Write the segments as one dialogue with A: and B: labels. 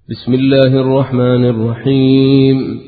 A: بسم الله الرحمن الرحيم.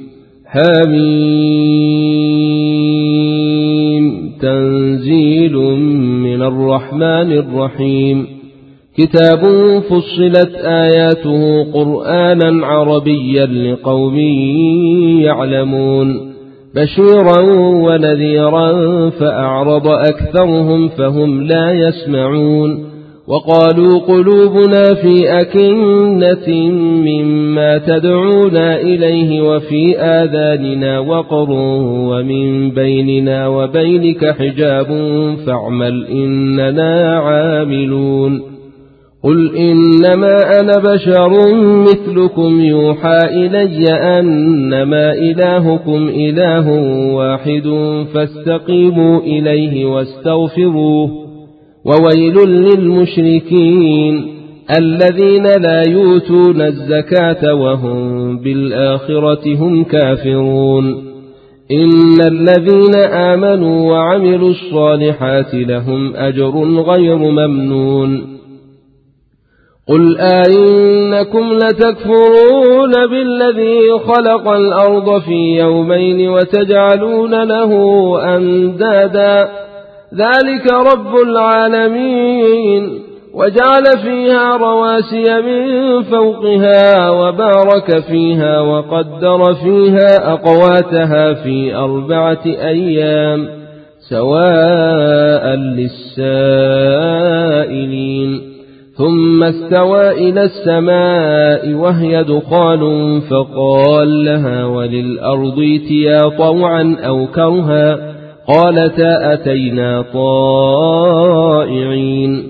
A: حميم. تنزيل من الرحمن الرحيم. كتاب فصلت آياته قرآنا عربيا لقوم يعلمون بشيرا ونذيرا فأعرض أكثرهم فهم لا يسمعون وقالوا قلوبنا في أكنة مما تدعونا إليه وفي آذاننا وقر ومن بيننا وبينك حجاب فاعمل إننا عاملون. قل إنما أنا بشر مثلكم يوحى إلي أنما إلهكم إله واحد فاستقيموا إليه واستغفروه. وويل للمشركين الذين لا يؤتون الزكاة وهم بالآخرة هم كافرون. إن الذين آمنوا وعملوا الصالحات لهم أجر غير ممنون. قل أئنكم لتكفرون بالذي خلق الأرض في يومين وتجعلون له أندادا ذلك رب العالمين وجعل فيها رواسي من فوقها وبارك فيها وقدر فيها أقواتها في 4 أيام سواء للسائلين. ثم استوى إلى السماء وهي دخان فقال لها وللأرض ائتيا طوعا أو كرها قالتا أتينا طائعين.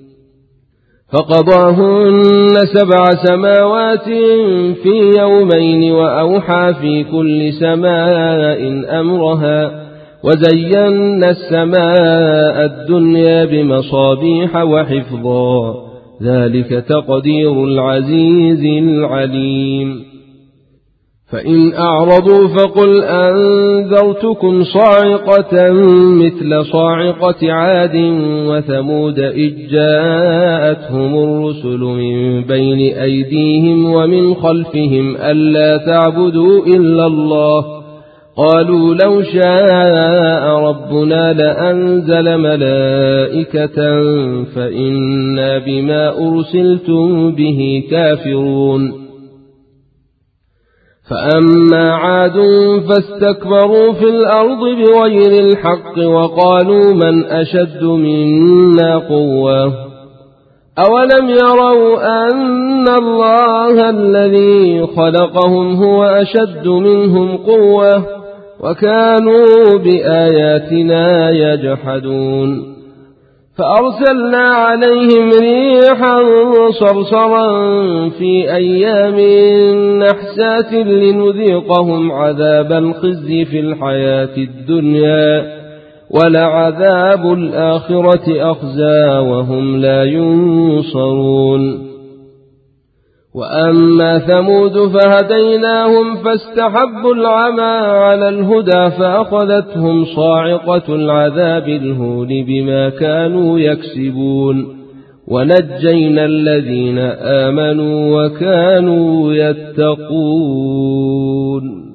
A: فقضاهن 7 سماوات في يومين وأوحى في كل سماء أمرها وزينا السماء الدنيا بمصابيح وحفظا ذلك تقدير العزيز العليم. فإن أعرضوا فقل أنذرتكم صاعقة مثل صاعقة عاد وثمود إذ جاءتهم الرسل من بين أيديهم ومن خلفهم ألا تعبدوا إلا الله قالوا لو شاء ربنا لأنزل ملائكة فإنا بما أرسلتم به كافرون. فأما عاد فاستكبروا في الأرض بغير الحق وقالوا من أشد منا قوة أولم يروا أن الله الذي خلقهم هو أشد منهم قوة وكانوا بآياتنا يجحدون. فأرسلنا عليهم ريحا صرصرا في أيام نحسات لنذيقهم عذاب الخزي في الحياة الدنيا ولعذاب الآخرة أخزى وهم لا ينصرون. وأما ثمود فهديناهم فاستحبوا العمى على الهدى فأخذتهم صاعقة العذاب الهون بما كانوا يكسبون ونجينا الذين آمنوا وكانوا يتقون.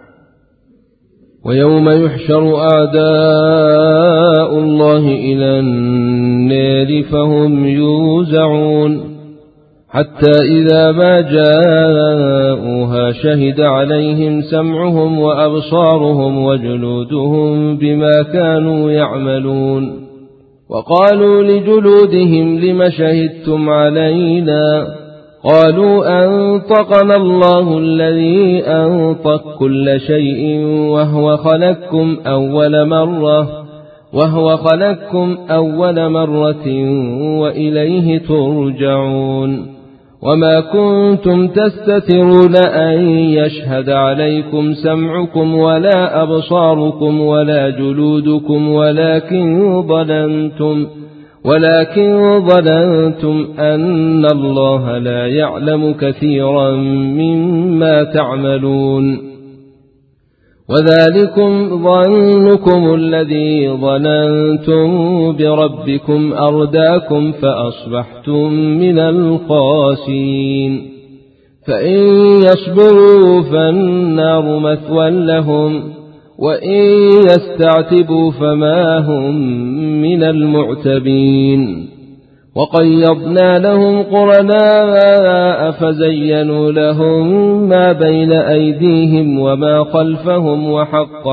A: ويوم يحشر أعداء الله إلى النار فهم يوزعون حتى إذا ما جاءوها شهد عليهم سمعهم وأبصارهم وجلودهم بما كانوا يعملون. وقالوا لجلودهم لم شهدتم علينا قالوا أنطقنا الله الذي أنطق كل شيء وهو خلقكم أول مرة وإليه ترجعون. وما كنتم تستترون أن يشهد عليكم سمعكم ولا أبصاركم ولا جلودكم ولكن ظننتم أن الله لا يعلم كثيرا مما تعملون. وذلكم ظنكم الذي ظننتم بربكم أرداكم فأصبحتم من الخاسرين. فإن يصبروا فالنار مثوى لهم وإن يستعتبوا فما هم من المعتبين وقيضنا لهم قرناء فزينوا لهم ما بين أيديهم وما خلفهم وحق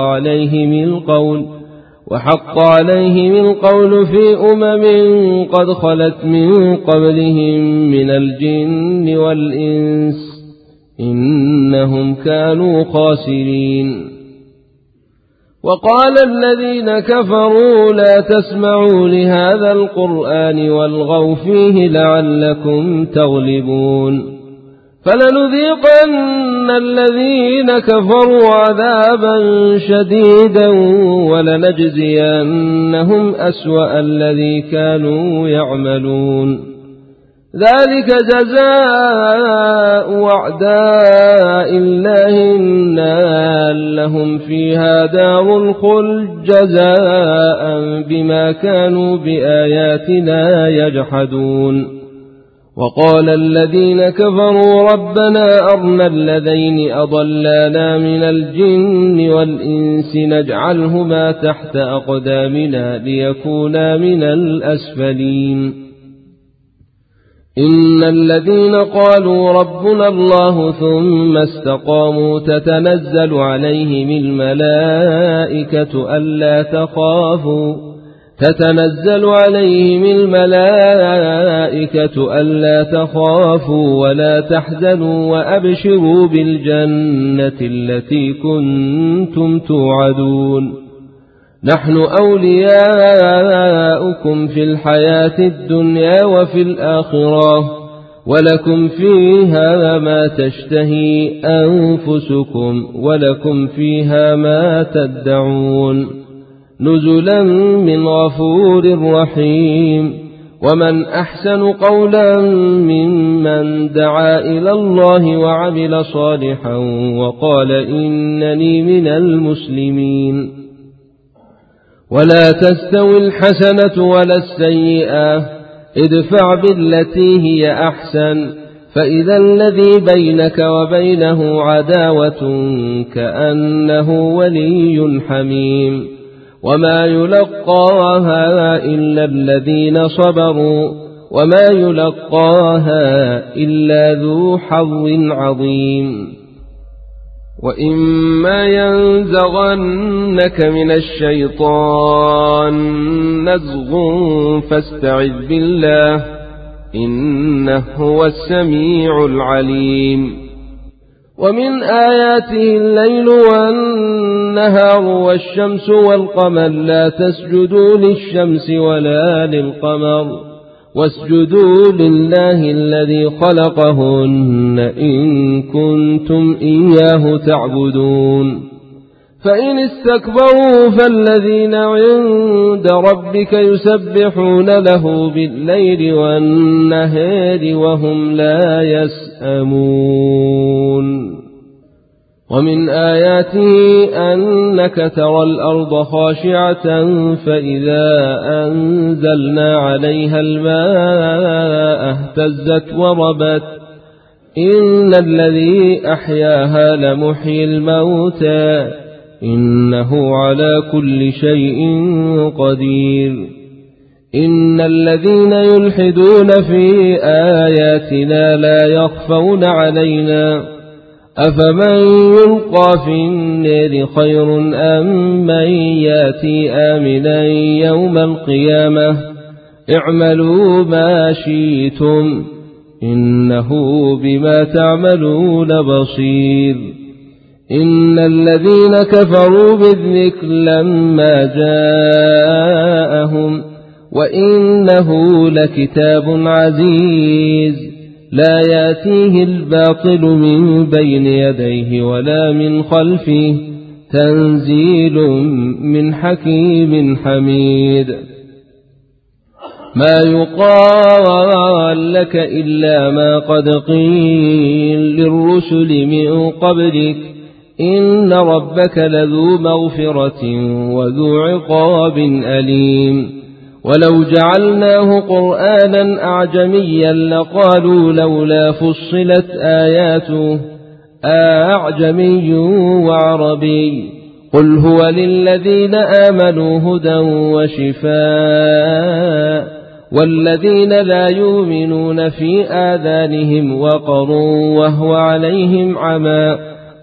A: عليهم القول في قد خلت من قبلهم من الجن والإنس إنهم كانوا خاسرين وقال الذين كفروا لا تسمعوا لهذا القرآن والغوا فيه لعلكم تغلبون فلنذيقن الذين كفروا عذابا شديدا ولنجزينهم أسوأ الذي كانوا يعملون ذلك جزاء أعداء الله النار لهم فيها دار الخلد جزاء بما كانوا بآياتنا يجحدون وقال الذين كفروا ربنا أرنا الذين أضلانا من الجن والإنس نجعلهما تحت أقدامنا ليكونا من الأسفلين إن الذين قالوا ربنا الله ثم استقاموا تتنزل عليهم الملائكة ألا تخافوا ولا تحزنوا وأبشروا بالجنة التي كنتم توعدون نحن أولياؤكم في الحياة الدنيا وفي الآخرة ولكم فيها ما تشتهي أنفسكم ولكم فيها ما تدعون نزلا من غفور رحيم ومن أحسن قولا ممن دعا إلى الله وعمل صالحا وقال إنني من المسلمين ولا تستوي الحسنة ولا السيئة ادفع بالتي هي أحسن فإذا الذي بينك وبينه عداوة كأنه ولي حميم وما يلقاها إلا الذين صبروا وما يلقاها إلا ذو حظ عظيم وإما ينزغنك من الشيطان نزغ فاستعذ بالله إنه هو السميع العليم ومن آياته الليل والنهار والشمس والقمر لا تسجدوا للشمس ولا للقمر واسجدوا لله الذي خلقهن إن كنتم إياه تعبدون فإن استكبروا فالذين عند ربك يسبحون له بالليل والنهار وهم لا يسأمون ومن آياته أنك ترى الأرض خاشعة فإذا أنزلنا عليها الماء اهتزت وربت إن الذي أحياها لمحيي الموتى إنه على كل شيء قدير إن الذين يلحدون في آياتنا لا يخفون علينا أفمن يلقى في النار خير أم من ياتي آمنا يوم القيامة اعملوا ما شئتم إنه بما تعملون بصير إن الذين كفروا بالذكر لما جاءهم وإنه لكتاب عزيز لا يأتيه الباطل من بين يديه ولا من خلفه تنزيل من حكيم حميد ما يقال لك إلا ما قد قيل للرسل من قبلك إن ربك لذو مغفرة وذو عقاب أليم ولو جعلناه قرآنا أعجميا لقالوا لولا فصلت آياته أعجمي وعربي قل هو للذين آمنوا هدى وشفاء والذين لا يؤمنون في آذانهم وقر وهو عليهم عمى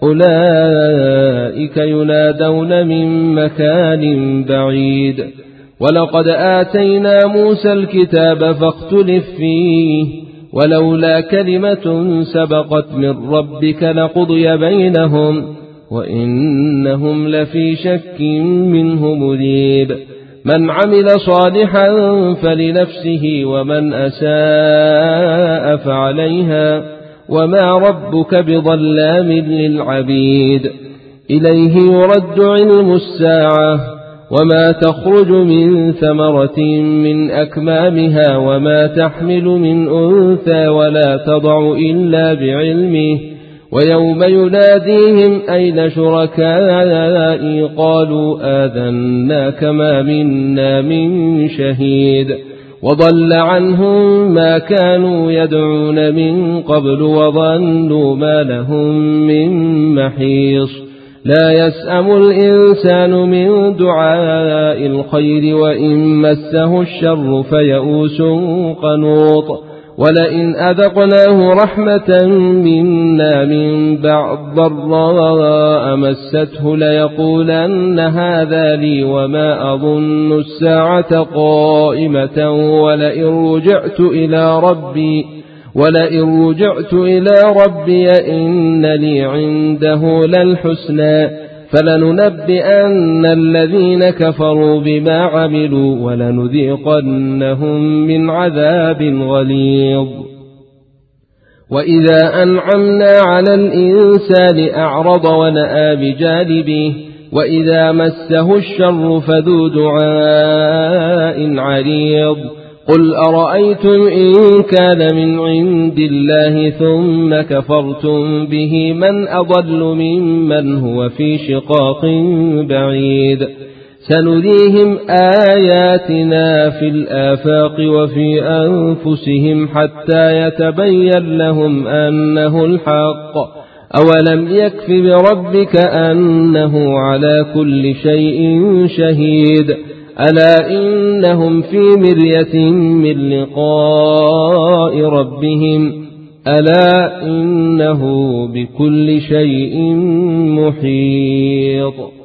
A: أولئك ينادون من مكان بعيد ولقد آتينا موسى الكتاب فاختلف فيه ولولا كلمة سبقت من ربك لقضي بينهم وإنهم لفي شك منه مريب من عمل صالحا فلنفسه ومن أساء فعليها وما ربك بظلام للعبيد إليه يرد علم الساعة وما تخرج من ثمرة من أكمامها وما تحمل من أنثى ولا تضع إلا بعلمه ويوم يناديهم أين شركائي قالوا آذناك ما منا من شهيد وضل عنهم ما كانوا يدعون من قبل وظنوا ما لهم من محيص لا يسأم الإنسان من دعاء الخير وإن مسه الشر فيئوس قنوط ولئن أذقناه رحمة منا من بعد ضراء مسته ليقولن هذا لي وما أظن الساعة قائمة ولئن رجعت إلى ربي إن لي عنده للحسنى فلننبئن الذين كفروا بما عملوا ولنذيقنهم من عذاب غليظ وإذا أنعمنا على الإنسان أعرض ونأى بجانبه وإذا مسه الشر فذو دعاء عريض قل أرأيتم إن كان من عند الله ثم كفرتم به من أضل ممن هو في شقاق بعيد سنريهم آياتنا في الآفاق وفي أنفسهم حتى يتبين لهم أنه الحق أولم يكف بربك أنه على كل شيء شهيد ألا إنهم في مرية من لقاء ربهم ألا إنه بكل شيء محيط